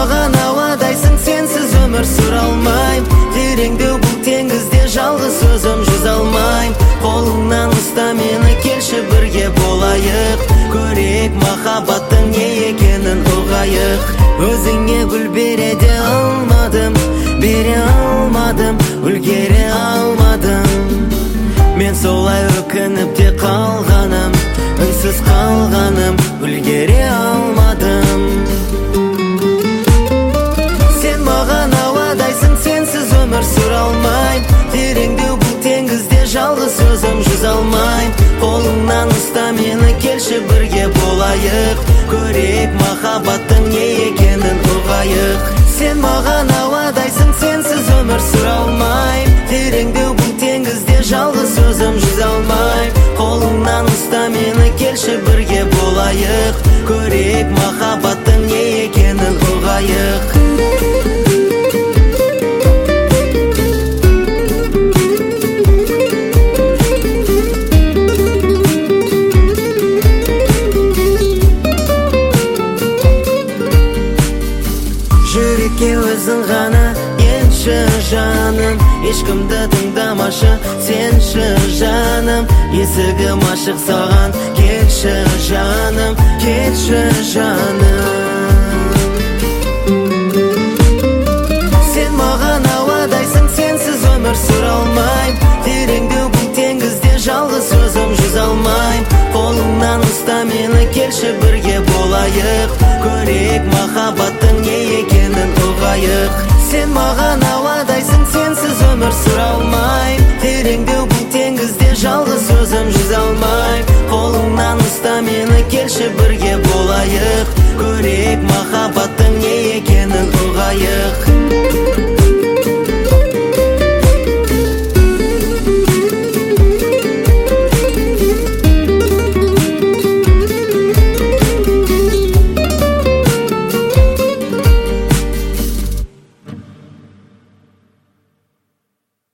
маған ауадайсың, сенсіз өмір сүре алмайм. Тереңдеу бұл теңізде жалғыз өзім жүзе алмайм. Қолыңнан ұста мені, келші бірге болайық. Көрейік махаббаттың не екенін ұғайық. Өзіңе гүл бере де алмадым, бере алмадым, үлгере алмадым. Мен солай өкініп те қалғаным, үнсіз қалғаным, үлгере алмадым. Сен маған ауадайсың, сенсіз өмір сүре алмайм. Тереңдеу бұл теңізде жалғыз өзім жүзе алмайм. Қолыңнан ұста мені, келші бірге болайық. Көрейік махаббаттың не екенін ұғайық. Сен маған ауадайсың, сенсіз өмір сүре алмайм. Тереңдеу бұл теңізде жалғыз өзім жүзе алмайм. Қолыңнан ұста мені, келші бірге болайық. Көрейік махаббаттың не екенін ұғайық. Жүрекке өзің ғана енші жаным, ешкімді тыңдамашы сенші жаным. Есігім ашық саған, келші жаным, келші жаным. Сен маған ауадайсың, сенсіз өмір сүре алмайм. Тереңдеу бұл теңізде жалғыз өзім жүзе алмайм. Қолыңнан ұста мені, келші бірге болайық. Көрейік махаббаттың не екенін ұғайық. Сен маған ауадайсың, сенсіз өмір сүре алмайм. Тереңдеу бұл теңізде жалғыз өзім жүзе алмайм. Қолыңнан ұста мені, келші бірге болайық. Көрейік махаббаттың не екенін ұғайық.